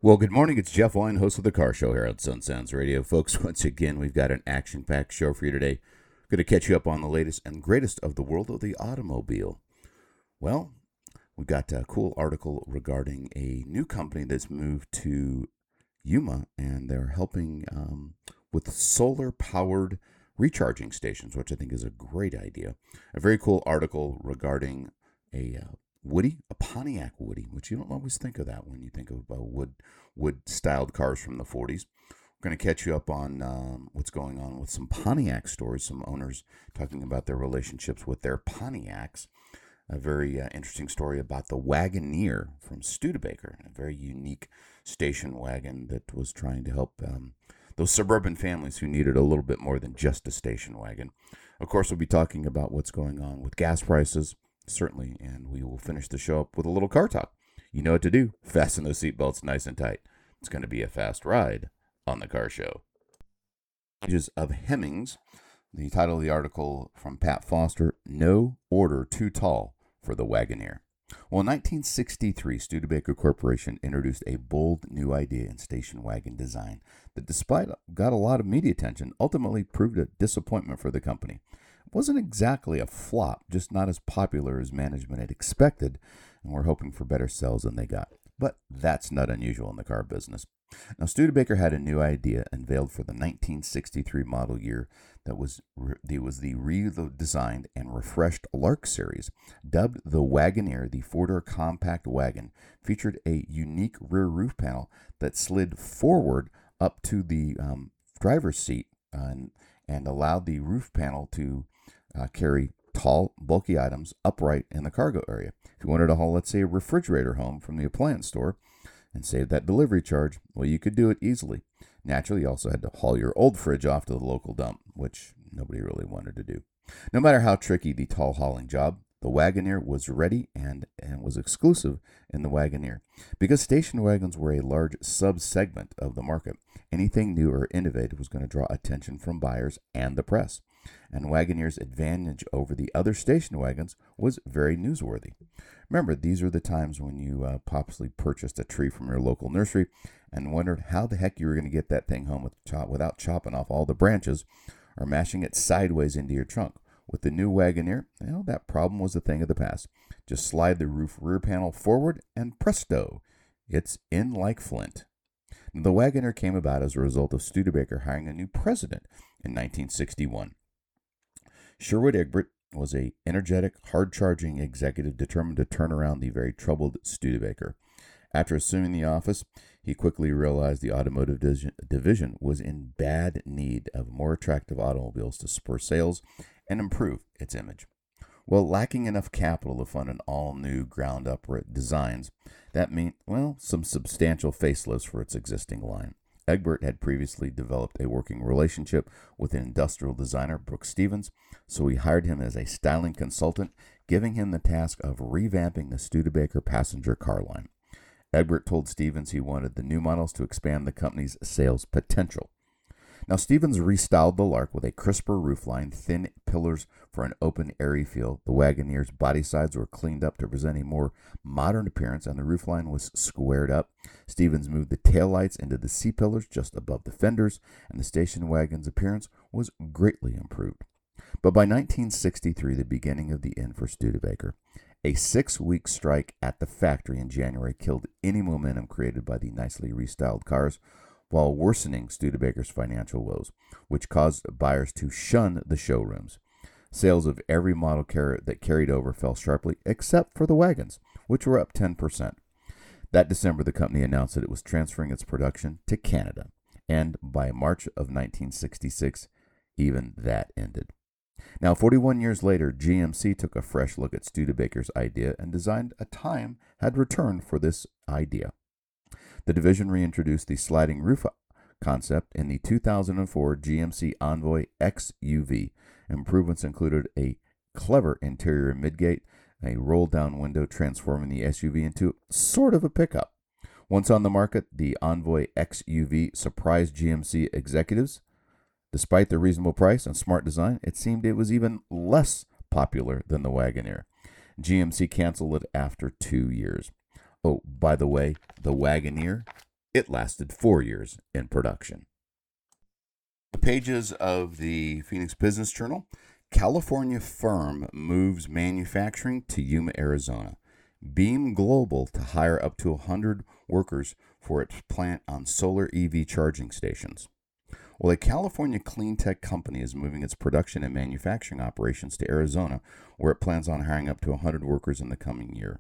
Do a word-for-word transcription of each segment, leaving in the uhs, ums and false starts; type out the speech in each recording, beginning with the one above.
Well, good morning. It's Jeff Wine, host of the Car Show here on Sun Sounds Radio. Folks, once again, we've got an action-packed show for you today. Going to catch you up on the latest and greatest of the world of the automobile. Well, we've got a cool article regarding a new company that's moved to Yuma, and they're helping um, with solar-powered recharging stations, which I think is a great idea. A very cool article regarding a uh, Woody, a Pontiac Woody, which you don't always think of that when you think of uh, wood wood styled cars from the forties. We're going to catch you up on um, what's going on with some Pontiac stories, some owners talking about their relationships with their Pontiacs. A very uh, interesting story about the Wagoneer from Studebaker, a very unique station wagon that was trying to help um, those suburban families who needed a little bit more than just a station wagon. Of course, we'll be talking about what's going on with gas prices, certainly, and we will finish the show up with a little car talk. You know what to do. Fasten those seatbelts nice and tight. It's going to be a fast ride on the Car Show. Pages of Hemmings. The title of the article from Pat Foster, No Order Too Tall for the Wagoneer. Well, in nineteen sixty-three, Studebaker Corporation introduced a bold new idea in station wagon design that, despite got a lot of media attention, ultimately proved a disappointment for the company. It wasn't exactly a flop, just not as popular as management had expected, and we're hoping for better sales than they got. But that's not unusual in the car business. Now, Studebaker had a new idea unveiled for the nineteen sixty-three model year that was re- was the redesigned and refreshed Lark series. Dubbed the Wagoneer, the four-door compact wagon featured a unique rear roof panel that slid forward up to the um, driver's seat uh, and, and allowed the roof panel to uh, carry tall, bulky items upright in the cargo area. If you wanted to haul, let's say, a refrigerator home from the appliance store and save that delivery charge, well, you could do it easily. Naturally, you also had to haul your old fridge off to the local dump, which nobody really wanted to do. No matter how tricky the tall hauling job, the Wagoneer was ready and, and was exclusive in the Wagoneer. Because station wagons were a large sub-segment of the market, anything new or innovative was going to draw attention from buyers and the press. And Wagoneer's advantage over the other station wagons was very newsworthy. Remember, these are the times when you uh, possibly purchased a tree from your local nursery and wondered how the heck you were going to get that thing home with chop, without chopping off all the branches or mashing it sideways into your trunk. With the new Wagoneer, you know, that problem was a thing of the past. Just slide the roof rear panel forward and presto, it's in like flint. The Wagoneer came about as a result of Studebaker hiring a new president in nineteen sixty-one. Sherwood Egbert was an energetic, hard-charging executive determined to turn around the very troubled Studebaker. After assuming the office, he quickly realized the automotive division was in bad need of more attractive automobiles to spur sales and improve its image. Well, lacking enough capital to fund an all-new ground-up designs, that meant, well, some substantial facelifts for its existing line. Egbert had previously developed a working relationship with an industrial designer, Brooks Stevens, so he hired him as a styling consultant, giving him the task of revamping the Studebaker passenger car line. Egbert told Stevens he wanted the new models to expand the company's sales potential. Now, Stevens restyled the Lark with a crisper roofline, thin pillars for an open, airy feel. The Wagoneer's body sides were cleaned up to present a more modern appearance, and the roofline was squared up. Stevens moved the taillights into the C-pillars just above the fenders, and the station wagon's appearance was greatly improved. But by nineteen sixty-three, the beginning of the end for Studebaker. A six-week strike at the factory in January killed any momentum created by the nicely restyled cars, while worsening Studebaker's financial woes, which caused buyers to shun the showrooms. Sales of every model car- that carried over fell sharply, except for the wagons, which were up ten percent. That December, the company announced that it was transferring its production to Canada, and by March of nineteen sixty-six, even that ended. Now, forty-one years later, G M C took a fresh look at Studebaker's idea and designed a time had returned for this idea. The division reintroduced the sliding roof concept in the two thousand four G M C Envoy X U V. Improvements included a clever interior midgate, a roll-down window transforming the S U V into sort of a pickup. Once on the market, the Envoy X U V surprised G M C executives. Despite the reasonable price and smart design, it seemed it was even less popular than the Wagoneer. G M C canceled it after two years. Oh, by the way, the Wagoneer It lasted four years in production. The pages of the Phoenix Business Journal. California firm moves manufacturing to Yuma, Arizona. Beam Global to hire up to one hundred workers for its plant on solar E V charging stations. Well, a California clean tech company is moving its production and manufacturing operations to Arizona, where it plans on hiring up to one hundred workers in the coming year.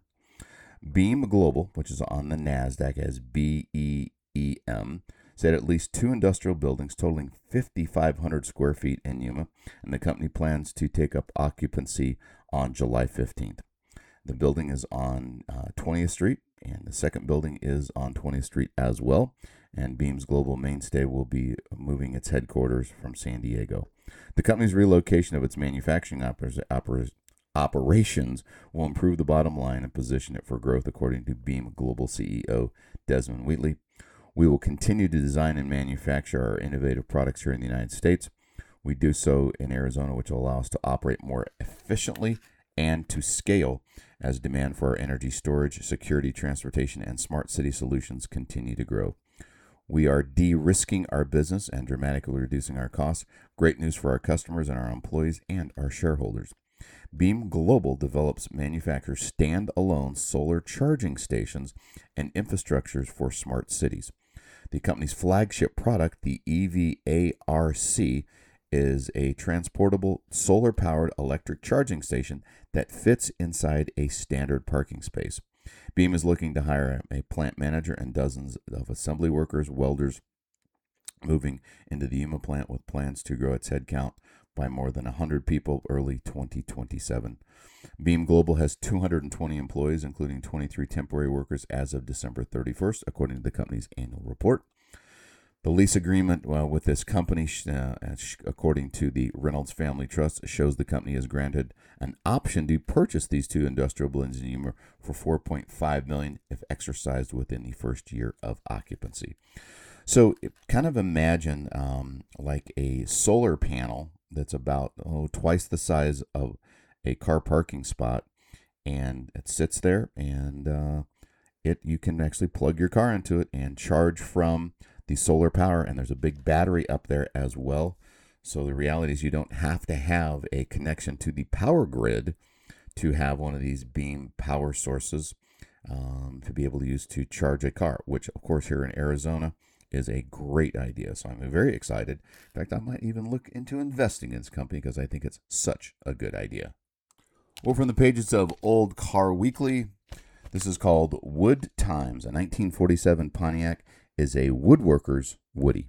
Beam Global, which is on the NASDAQ as B E E M, said at least two industrial buildings totaling fifty-five hundred square feet in Yuma, and the company plans to take up occupancy on July fifteenth. The building is on uh, twentieth Street, and the second building is on twentieth Street as well. And Beam's global mainstay will be moving its headquarters from San Diego. The company's relocation of its manufacturing oper- oper- operations will improve the bottom line and position it for growth, according to Beam Global C E O Desmond Wheatley. We will continue to design and manufacture our innovative products here in the United States. We do so in Arizona, which will allow us to operate more efficiently and to scale as demand for our energy storage, security, transportation, and smart city solutions continue to grow. We are de-risking our business and dramatically reducing our costs. Great news for our customers and our employees and our shareholders. Beam Global develops, manufactures stand-alone solar charging stations and infrastructures for smart cities. The company's flagship product, the E V A R C, is a transportable solar-powered electric charging station that fits inside a standard parking space. Beam is looking to hire a plant manager and dozens of assembly workers, welders, moving into the Yuma plant with plans to grow its headcount by more than one hundred people early twenty twenty-seven. Beam Global has two hundred twenty employees, including twenty-three temporary workers as of December thirty-first, according to the company's annual report. The lease agreement well, with this company, uh, according to the Reynolds Family Trust, shows the company is granted an option to purchase these two industrial buildings in Yuma for four point five million dollars if exercised within the first year of occupancy. So kind of imagine um, like a solar panel that's about oh, twice the size of a car parking spot, and it sits there, and uh, it you can actually plug your car into it and charge from the solar power, and there's a big battery up there as well. So the reality is you don't have to have a connection to the power grid to have one of these Beam power sources um, to be able to use to charge a car, which of course here in Arizona is a great idea. So I'm very excited. In fact, I might even look into investing in this company because I think it's such a good idea. Well, from the pages of Old Car Weekly, this is called Wood Times. A nineteen forty-seven Pontiac is a woodworker's Woody.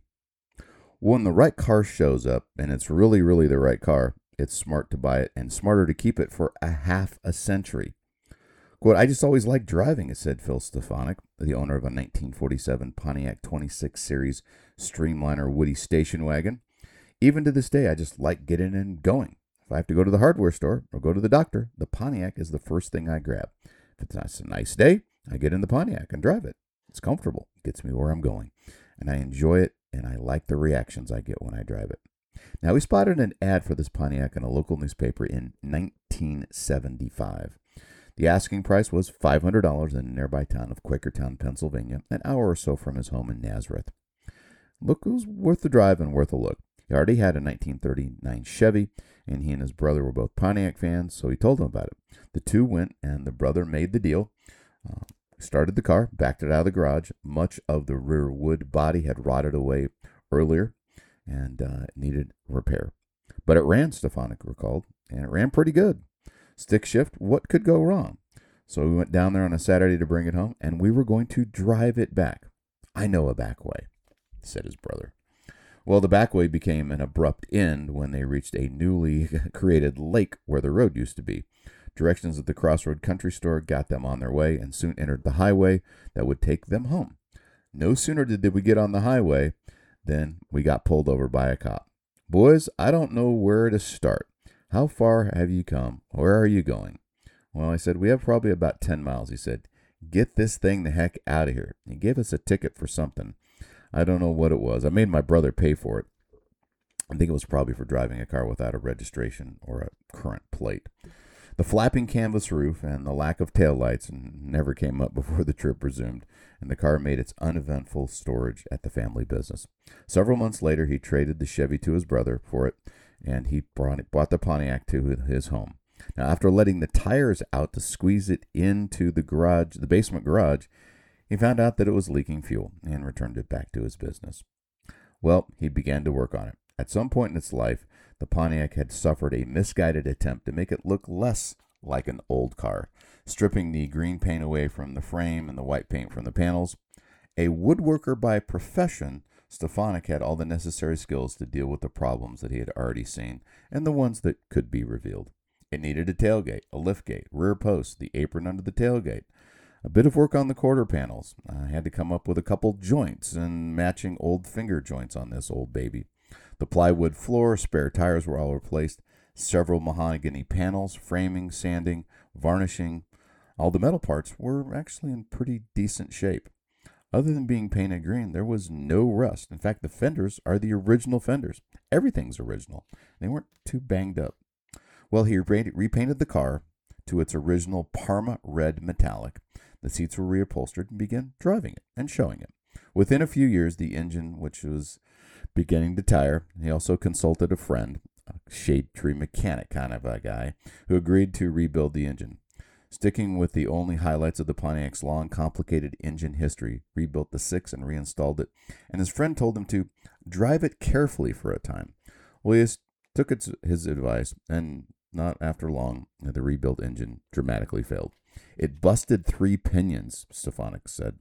When the right car shows up, and it's really, really the right car, it's smart to buy it and smarter to keep it for a half a century. Quote, I just always liked driving it, said Phil Stefanik, the owner of a nineteen forty-seven Pontiac twenty-six Series Streamliner Woody station wagon. Even to this day, I just like getting and going. If I have to go to the hardware store or go to the doctor, the Pontiac is the first thing I grab. If it's a nice day, I get in the Pontiac and drive it. It's comfortable. It gets me where I'm going. And I enjoy it, and I like the reactions I get when I drive it. Now, we spotted an ad for this Pontiac in a local newspaper in nineteen seventy-five. The asking price was five hundred dollars in the nearby town of Quakertown, Pennsylvania, an hour or so from his home in Nazareth. Look, it was worth the drive and worth a look. He already had a nineteen thirty-nine Chevy, and he and his brother were both Pontiac fans, so he told him about it. The two went, and the brother made the deal. Uh, started the car, backed it out of the garage. Much of the rear wood body had rotted away earlier and uh, needed repair. But it ran, Stefanik recalled, and it ran pretty good. Stick shift, what could go wrong? So we went down there on a Saturday to bring it home, and we were going to drive it back. I know a back way, said his brother. Well, the back way became an abrupt end when they reached a newly created lake where the road used to be. Directions at the Crossroad Country Store got them on their way and soon entered the highway that would take them home. No sooner did we get on the highway than we got pulled over by a cop. Boys, I don't know where to start. How far have you come? Where are you going? Well, I said, we have probably about ten miles. He said, get this thing the heck out of here. He gave us a ticket for something. I don't know what it was. I made my brother pay for it. I think it was probably for driving a car without a registration or a current plate. The flapping canvas roof and the lack of taillights never came up before the trip resumed, and the car made its uneventful storage at the family business. Several months later, he traded the Chevy to his brother for it, and he brought, it, brought the Pontiac to his home. Now, after letting the tires out to squeeze it into the garage, the basement garage, he found out that it was leaking fuel and returned it back to his business. Well, he began to work on it. At some point in its life, the Pontiac had suffered a misguided attempt to make it look less like an old car, stripping the green paint away from the frame and the white paint from the panels. A woodworker by profession, Stefanik had all the necessary skills to deal with the problems that he had already seen and the ones that could be revealed. It needed a tailgate, a liftgate, rear post, the apron under the tailgate, a bit of work on the quarter panels. I had to come up with a couple joints and matching old finger joints on this old baby. The plywood floor, spare tires were all replaced, several mahogany panels, framing, sanding, varnishing. All the metal parts were actually in pretty decent shape. Other than being painted green, there was no rust. In fact, the fenders are the original fenders. Everything's original. They weren't too banged up. Well, he repainted the car to its original Parma red metallic. The seats were reupholstered and began driving it and showing it. Within a few years, the engine, which was beginning to tire, he also consulted a friend, a shade tree mechanic kind of a guy, who agreed to rebuild the engine. Sticking with the only highlights of the Pontiac's long, complicated engine history, rebuilt the six and reinstalled it, and his friend told him to drive it carefully for a time. Well, he took its, his advice, and not after long, the rebuilt engine dramatically failed. It busted three pinions, Stefanik said.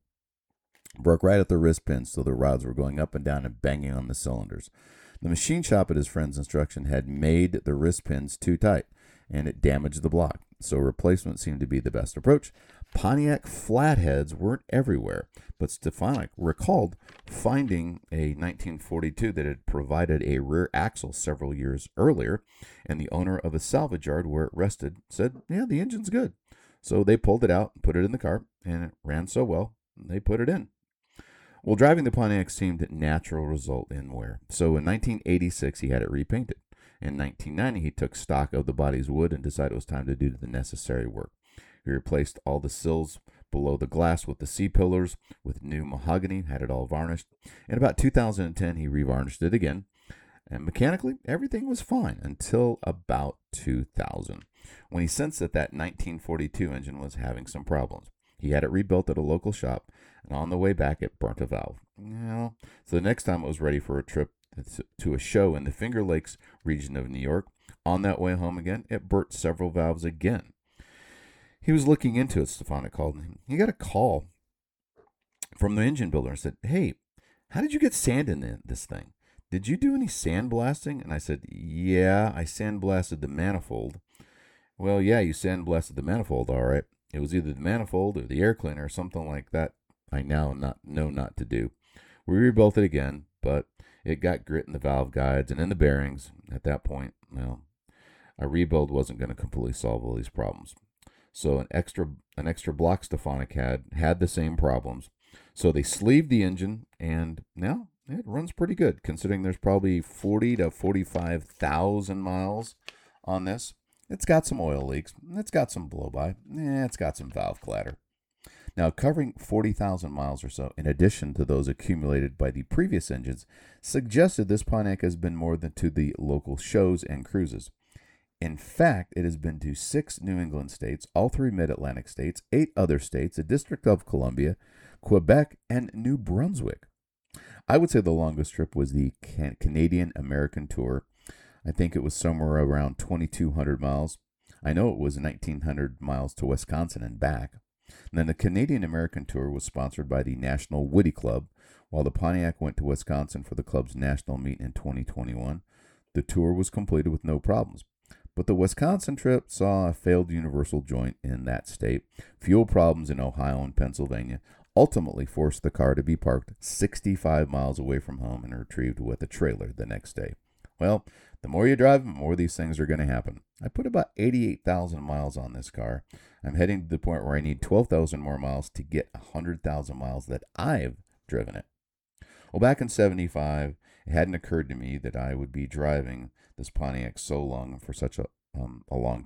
Broke right at the wrist pins, so the rods were going up and down and banging on the cylinders. The machine shop at his friend's instruction had made the wrist pins too tight, and it damaged the block, so replacement seemed to be the best approach. Pontiac flatheads weren't everywhere, but Stefanik recalled finding a nineteen forty-two that had provided a rear axle several years earlier, and the owner of a salvage yard where it rested said, yeah, the engine's good. So they pulled it out, put it in the car, and it ran so well, they put it in. Well, driving the Pontiac seemed a natural result in wear. So in nineteen eighty-six, he had it repainted. In nineteen ninety, he took stock of the body's wood and decided it was time to do the necessary work. He replaced all the sills below the glass with the C-pillars with new mahogany, had it all varnished. In about two thousand ten, he revarnished it again. And mechanically, everything was fine until about two thousand, when he sensed that that nineteen forty-two engine was having some problems. He had it rebuilt at a local shop, and on the way back, it burnt a valve. Well, so the next time it was ready for a trip to a show in the Finger Lakes region of New York, on that way home again, it burnt several valves again. He was looking into it, Stefanik called him. He got a call from the engine builder and said, hey, how did you get sand in this thing? Did you do any sandblasting? And I said, yeah, I sandblasted the manifold. Well, yeah, you sandblasted the manifold, all right. It was either the manifold or the air cleaner or something like that. I now not know not to do. We rebuilt it again, but it got grit in the valve guides and in the bearings. At that point, well, a rebuild wasn't going to completely solve all these problems. So an extra an extra block Stefanik had had the same problems. So they sleeved the engine, and now it runs pretty good, considering there's probably forty to forty-five thousand miles on this. It's got some oil leaks. It's got some blow-by. Eh, it's got some valve clatter. Now, covering forty thousand miles or so, in addition to those accumulated by the previous engines, suggested this Pontiac has been more than to the local shows and cruises. In fact, it has been to six New England states, all three Mid-Atlantic states, eight other states, the District of Columbia, Quebec, and New Brunswick. I would say the longest trip was the Can- Canadian-American tour. I think it was somewhere around twenty-two hundred miles. I know it was nineteen hundred miles to Wisconsin and back. And then the Canadian-American tour was sponsored by the National Woody Club, while the Pontiac went to Wisconsin for the club's national meet in twenty twenty-one. The tour was completed with no problems. But the Wisconsin trip saw a failed universal joint in that state, fuel problems in Ohio and Pennsylvania, ultimately forced the car to be parked sixty-five miles away from home and retrieved with a trailer the next day. Well, the more you drive, the more these things are going to happen. I put about eighty-eight thousand miles on this car. I'm heading to the point where I need twelve thousand more miles to get one hundred thousand miles that I've driven it. Well, back in seventy-five, it hadn't occurred to me that I would be driving this Pontiac so long for such a, um, a long time.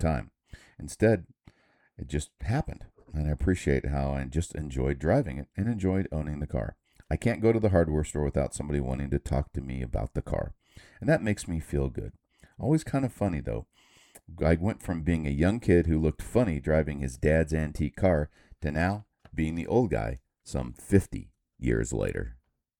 Instead, it just happened. And I appreciate how I just enjoyed driving it and enjoyed owning the car. I can't go to the hardware store without somebody wanting to talk to me about the car. And that makes me feel good. Always kind of funny, though. I went from being a young kid who looked funny driving his dad's antique car to now being the old guy some fifty years later.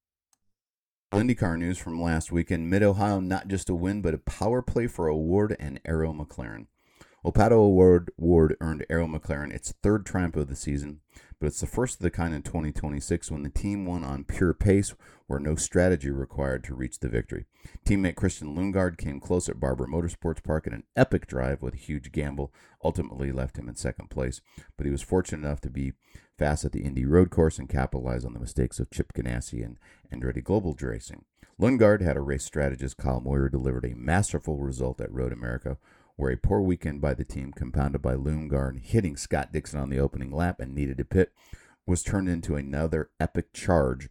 IndyCar news from last weekend. Mid-Ohio, not just a win, but a power play for Ward and Arrow McLaren. Well, Pato O'Ward Ward earned Arrow McLaren its third triumph of the season, but it's the first of the kind in twenty twenty-six when the team won on pure pace where no strategy required to reach the victory. Teammate Christian Lundgaard came close at Barber Motorsports Park in an epic drive with a huge gamble, ultimately left him in second place, but he was fortunate enough to be fast at the Indy Road Course and capitalize on the mistakes of Chip Ganassi and Andretti Global Racing. Lundgaard had a race strategist, Kyle Moyer, delivered a masterful result at Road America, where a poor weekend by the team, compounded by Lundgaard hitting Scott Dixon on the opening lap and needed to pit, was turned into another epic charge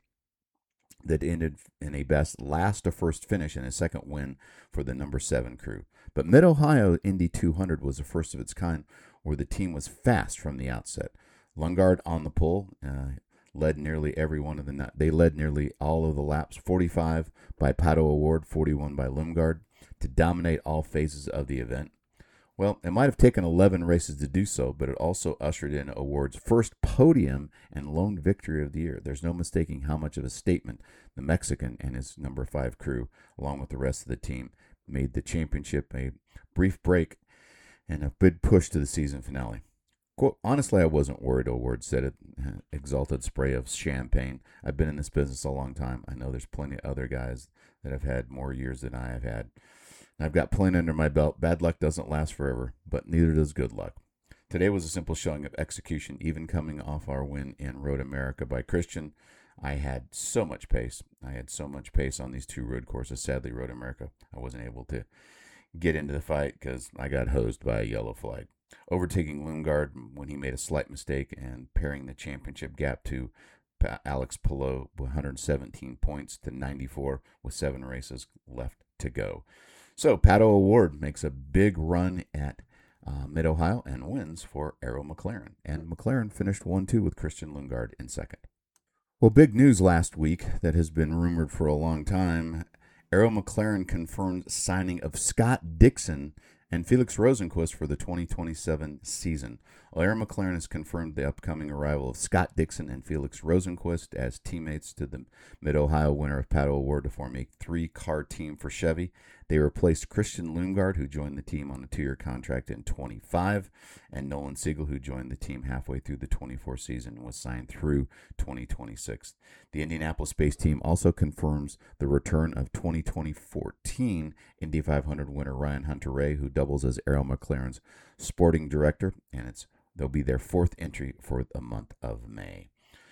that ended in a best last to first finish and a second win for the number seven crew. But Mid-Ohio Indy two hundred was the first of its kind, where the team was fast from the outset. Lundgaard on the pole uh, led nearly every one of the they led nearly all of the laps, forty-five by Pato O'Ward, forty-one by Lundgaard, to dominate all phases of the event. Well, it might have taken eleven races to do so, but it also ushered in O'Ward's first podium and lone victory of the year. There's no mistaking how much of a statement the Mexican and his number five crew, along with the rest of the team, made the championship a brief break and a big push to the season finale. Quote, honestly, I wasn't worried, O'Ward said, an exalted spray of champagne. I've been in this business a long time. I know there's plenty of other guys that have had more years than I have had. I've got plenty under my belt. Bad luck doesn't last forever, but neither does good luck. Today was a simple showing of execution, even coming off our win in Road America by Christian. I had so much pace. I had so much pace on these two road courses. Sadly, Road America, I wasn't able to get into the fight because I got hosed by a yellow flag. Overtaking Lundgaard when he made a slight mistake and paring the championship gap to Alex Palou, one hundred seventeen points to ninety-four with seven races left to go. So Pato O'Ward makes a big run at uh, Mid-Ohio and wins for Arrow McLaren. And McLaren finished one two with Christian Lundgaard in second. Well, big news last week that has been rumored for a long time. Arrow McLaren confirmed signing of Scott Dixon and Felix Rosenqvist for the twenty twenty-seven season. Well, Arrow McLaren has confirmed the upcoming arrival of Scott Dixon and Felix Rosenqvist as teammates to the Mid-Ohio winner of Pato O'Ward to form a three-car team for Chevy. They replaced Christian Lundgaard, who joined the team on a two-year contract in twenty-five, and Nolan Siegel, who joined the team halfway through the twenty-four season and was signed through twenty twenty-six. The Indianapolis-based team also confirms the return of twenty fourteen Indy five hundred winner Ryan Hunter-Reay, who doubles as Arrow McLaren's sporting director, and it's they'll be their fourth entry for the month of May.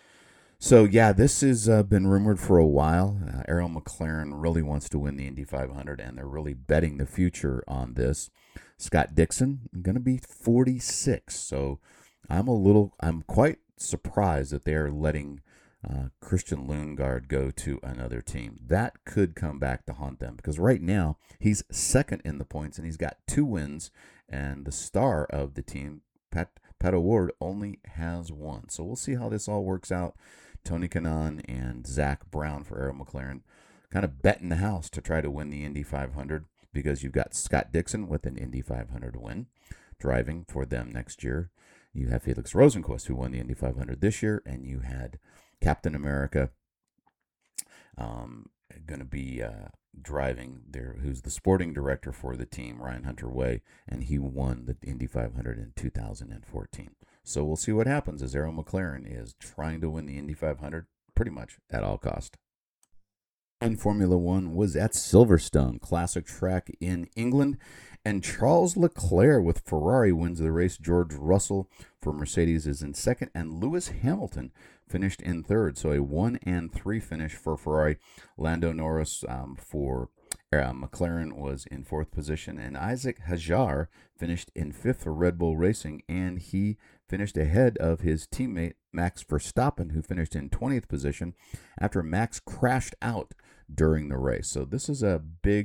So, yeah, this has uh, been rumored for a while. Uh, Arrow McLaren really wants to win the Indy five hundred, and they're really betting the future on this. Scott Dixon, going to be forty-six, so I'm a little, I'm quite surprised that they're letting uh, Christian Lundgaard go to another team. That could come back to haunt them, because right now he's second in the points, and he's got two wins, and the star of the team, Pat, Pato O'Ward, only has one. So we'll see how this all works out. Tony Kanaan and Zach Brown for Arrow McLaren kind of betting the house to try to win the Indy five hundred, because you've got Scott Dixon with an Indy five hundred win driving for them next year. You have Felix Rosenqvist, who won the Indy five hundred this year, and you had Captain America um, going to be uh, driving there, who's the sporting director for the team, Ryan Hunter-Reay, and he won the Indy five hundred in two thousand fourteen. So we'll see what happens as Arrow McLaren is trying to win the Indy five hundred pretty much at all cost. And Formula One was at Silverstone, classic track in England, and Charles Leclerc with Ferrari wins the race. George Russell for Mercedes is in second, and Lewis Hamilton finished in third. So a one and three finish for Ferrari. Lando Norris um, for Uh, McLaren was in fourth position, and Isaac Hajar finished in fifth for Red Bull Racing, and he finished ahead of his teammate Max Verstappen, who finished in twentieth position after Max crashed out during the race. So this is a big,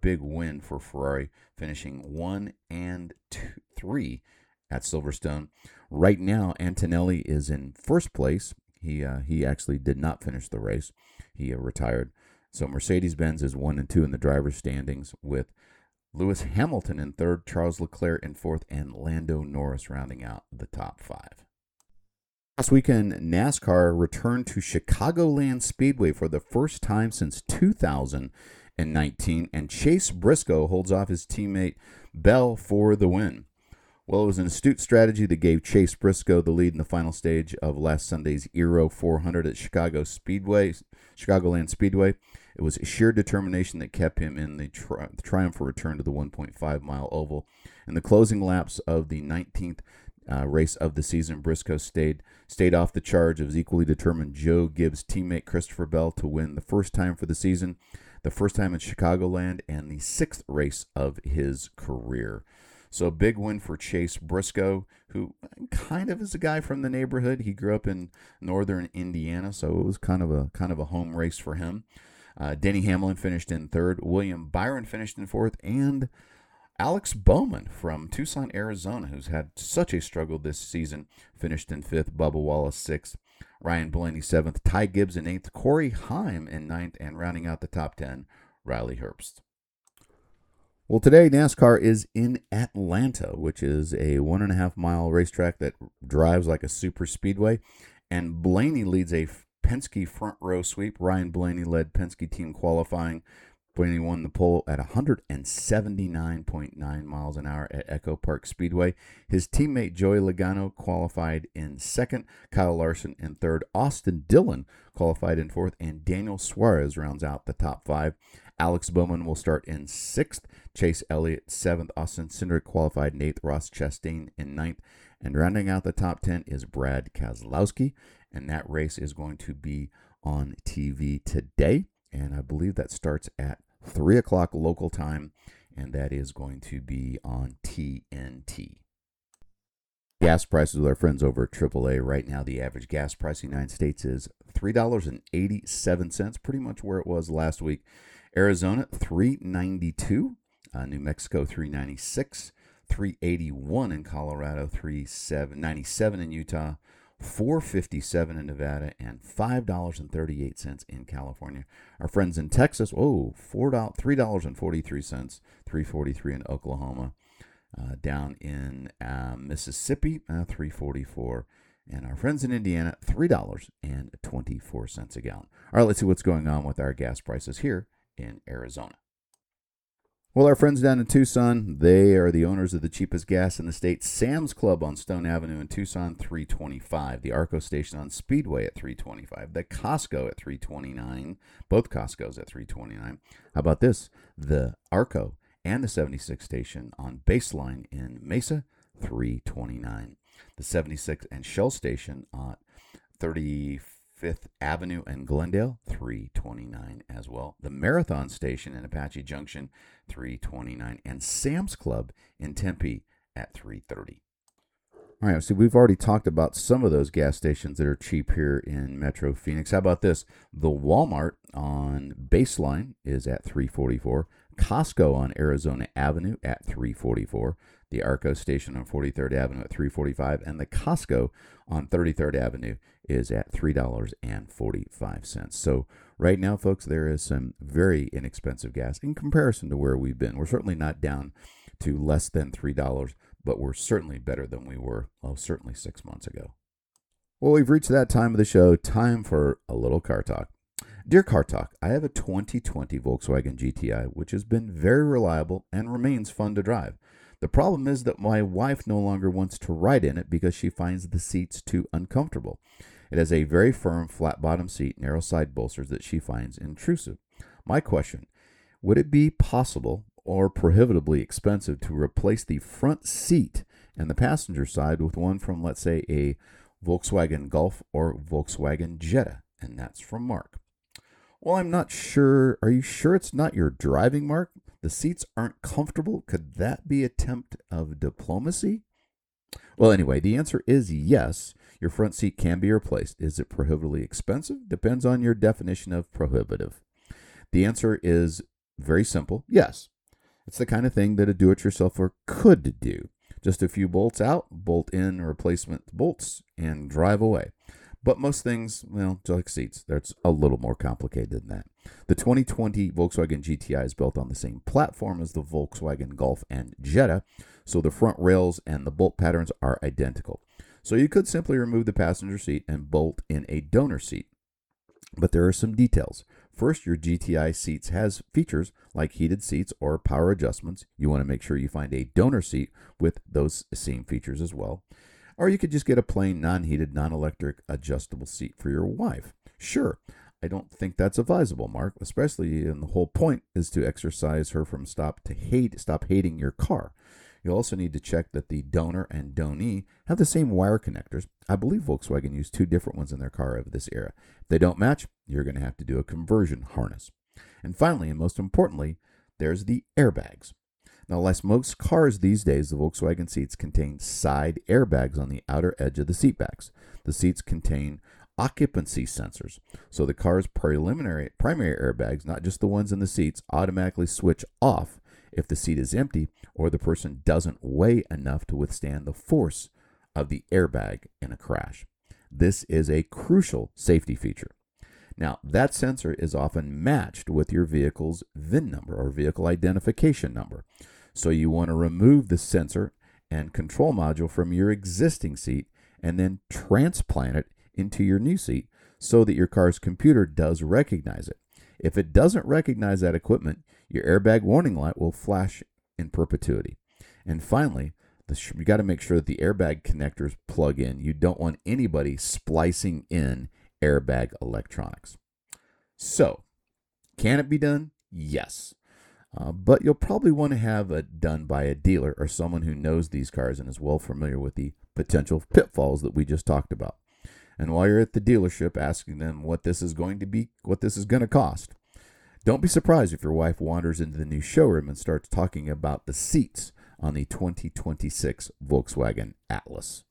big win for Ferrari, finishing one and two, three at Silverstone. Right now, Antonelli is in first place. He uh, he actually did not finish the race. He uh, retired. So Mercedes-Benz is one and two in the driver's standings, with Lewis Hamilton in third, Charles Leclerc in fourth, and Lando Norris rounding out the top five. Last weekend, NASCAR returned to Chicagoland Speedway for the first time since two thousand nineteen, and Chase Briscoe holds off his teammate Bell for the win. Well, it was an astute strategy that gave Chase Briscoe the lead in the final stage of last Sunday's Aero four hundred at Chicago Speedway, Chicagoland Speedway. It was sheer determination that kept him in the, tri- the triumphant return to the one point five mile oval. In the closing laps of the nineteenth uh, race of the season, Briscoe stayed stayed off the charge of his equally determined Joe Gibbs teammate Christopher Bell to win the first time for the season, the first time in Chicagoland, and the sixth race of his career. So a big win for Chase Briscoe, who kind of is a guy from the neighborhood. He grew up in northern Indiana, so it was kind of a kind of a home race for him. Uh, Denny Hamlin finished in third. William Byron finished in fourth, and Alex Bowman from Tucson, Arizona, who's had such a struggle this season, finished in fifth. Bubba Wallace sixth. Ryan Blaney seventh. Ty Gibbs in eighth. Corey Heim in ninth, and rounding out the top ten, Riley Herbst. Well, today NASCAR is in Atlanta, which is a one and a half mile racetrack that drives like a super speedway. And Blaney leads a Penske front row sweep. Ryan Blaney led Penske team qualifying. Blaney won the pole at one seventy-nine point nine miles an hour at Echo Park Speedway. His teammate Joey Logano qualified in second. Kyle Larson in third. Austin Dillon qualified in fourth. And Daniel Suarez rounds out the top five. Alex Bowman will start in sixth. Chase Elliott, seventh. Austin Cindric qualified in eighth. Ross Chastain in ninth. And rounding out the top ten is Brad Keselowski. And that race is going to be on T V today. And I believe that starts at three o'clock local time. And that is going to be on T N T. Gas prices with our friends over at triple A. Right now, the average gas price in the United States is three dollars and eighty-seven cents, pretty much where it was last week. Arizona, three ninety-two. Uh, New Mexico, three ninety-six. three eighty-one in Colorado. three ninety-seven in Utah. four fifty-seven in Nevada. And five dollars and thirty-eight cents in California. Our friends in Texas, oh, four dollars, three dollars and forty-three cents. three forty-three in Oklahoma. Uh, down in uh, Mississippi, uh, three forty-four. And our friends in Indiana, three dollars and twenty-four cents a gallon. All right, let's see what's going on with our gas prices here in Arizona. Well, our friends down in Tucson, they are the owners of the cheapest gas in the state. Sam's Club on Stone Avenue in Tucson, three twenty-five. The Arco station on Speedway at three twenty-five. The Costco at three twenty-nine. Both Costco's at three twenty-nine. How about this? The Arco and the seventy-six station on Baseline in Mesa, three twenty-nine. The seventy-six and Shell station on thirty-fifth Avenue and Glendale, three twenty-nine as well. The Marathon station in Apache Junction, three twenty-nine. And Sam's Club in Tempe at three thirty. All right, so we've already talked about some of those gas stations that are cheap here in Metro Phoenix. How about this? The Walmart on Baseline is at three forty-four. Costco on Arizona Avenue at three forty-four. The Arco station on forty-third Avenue at three forty-five. And the Costco on thirty-third Avenue is at three dollars and forty-five cents. So right now, folks, there is some very inexpensive gas in comparison to where we've been. We're certainly not down to less than three dollars, but we're certainly better than we were, oh, certainly six months ago. Well, we've reached that time of the show, time for a little car talk. Dear Car Talk, I have a twenty twenty Volkswagen G T I, which has been very reliable and remains fun to drive. The problem is that my wife no longer wants to ride in it because she finds the seats too uncomfortable. It has a very firm flat bottom seat, narrow side bolsters that she finds intrusive. My question, would it be possible or prohibitively expensive to replace the front seat and the passenger side with one from, let's say, a Volkswagen Golf or Volkswagen Jetta? And that's from Mark. Well, I'm not sure. Are you sure it's not your driving, Mark? The seats aren't comfortable. Could that be an attempt of diplomacy? Well, anyway, the answer is yes. Your front seat can be replaced. Is it prohibitively expensive? Depends on your definition of prohibitive. The answer is very simple. Yes, It's the kind of thing that a do-it-yourselfer could do. Just a few bolts out, bolt in replacement bolts, and drive away. But most things, well, just like seats, that's a little more complicated than that. The twenty twenty Volkswagen G T I is built on the same platform as the Volkswagen Golf and Jetta, so the front rails and the bolt patterns are identical. So you could simply remove the passenger seat and bolt in a donor seat. But there are some details. First, your G T I seats has features like heated seats or power adjustments. You want to make sure you find a donor seat with those same features as well. Or you could just get a plain non-heated, non-electric adjustable seat for your wife. Sure, I don't think that's advisable, Mark, especially and the whole point is to exercise her from stop to hate, stop hating your car. You also need to check that the donor and donee have the same wire connectors. I believe Volkswagen used two different ones in their car of this era. If they don't match, you're going to have to do a conversion harness. And finally, and most importantly, there's the airbags. Now, like most cars these days, the Volkswagen seats contain side airbags on the outer edge of the seat backs. The seats contain occupancy sensors, so the car's preliminary primary airbags, not just the ones in the seats, automatically switch off if the seat is empty or the person doesn't weigh enough to withstand the force of the airbag in a crash. This is a crucial safety feature. Now, that sensor is often matched with your vehicle's V I N number or vehicle identification number. So you want to remove the sensor and control module from your existing seat and then transplant it into your new seat so that your car's computer does recognize it. If it doesn't recognize that equipment, your airbag warning light will flash in perpetuity. And finally, the sh- you got to make sure that the airbag connectors plug in. You don't want anybody splicing in airbag electronics. So, can it be done? Yes. Uh, but you'll probably want to have it done by a dealer or someone who knows these cars and is well familiar with the potential pitfalls that we just talked about. And while you're at the dealership asking them what this is going to be, what this is going to cost, don't be surprised if your wife wanders into the new showroom and starts talking about the seats on the twenty twenty-six Volkswagen Atlas.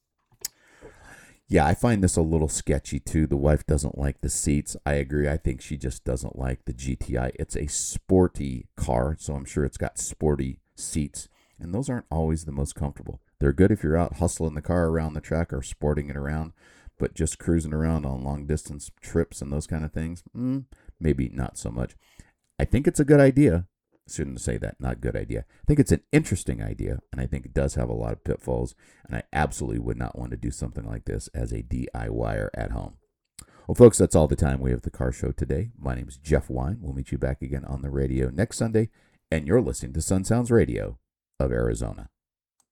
Yeah, I find this a little sketchy too. The wife doesn't like the seats. I agree. I think she just doesn't like the G T I. It's a sporty car, so I'm sure it's got sporty seats, and those aren't always the most comfortable. They're good if you're out hustling the car around the track or sporting it around, but just cruising around on long distance trips and those kind of things, mm, maybe not so much. I think it's a good idea. Shouldn't say that, not good idea. I think it's an interesting idea, and I think it does have a lot of pitfalls, and I absolutely would not want to do something like this as a DIYer at home. Well, folks, that's all the time we have at the Car Show today. My name is Jeff Wine. We'll meet you back again on the radio next Sunday, and you're listening to Sun Sounds Radio of Arizona.